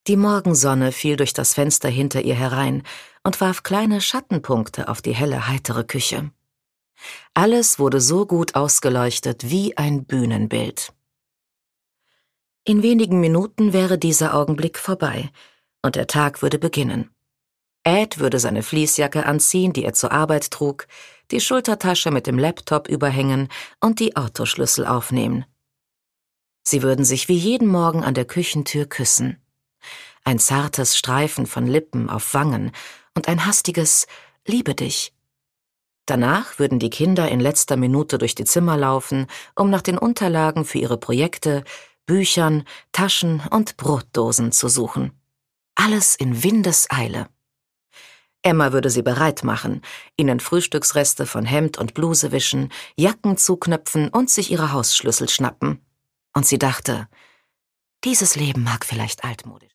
Die Morgensonne fiel durch das Fenster hinter ihr herein und warf kleine Schattenpunkte auf die helle, heitere Küche. Alles wurde so gut ausgeleuchtet wie ein Bühnenbild. In wenigen Minuten wäre dieser Augenblick vorbei und der Tag würde beginnen. Ed würde seine Fleecejacke anziehen, die er zur Arbeit trug, die Schultertasche mit dem Laptop überhängen und die Autoschlüssel aufnehmen. Sie würden sich wie jeden Morgen an der Küchentür küssen. Ein zartes Streifen von Lippen auf Wangen und ein hastiges »Liebe dich«. Danach würden die Kinder in letzter Minute durch die Zimmer laufen, um nach den Unterlagen für ihre Projekte, Büchern, Taschen und Brotdosen zu suchen. Alles in Windeseile. Emma würde sie bereit machen, ihnen Frühstücksreste von Hemd und Bluse wischen, Jacken zuknöpfen und sich ihre Hausschlüssel schnappen. Und sie dachte, dieses Leben mag vielleicht altmodisch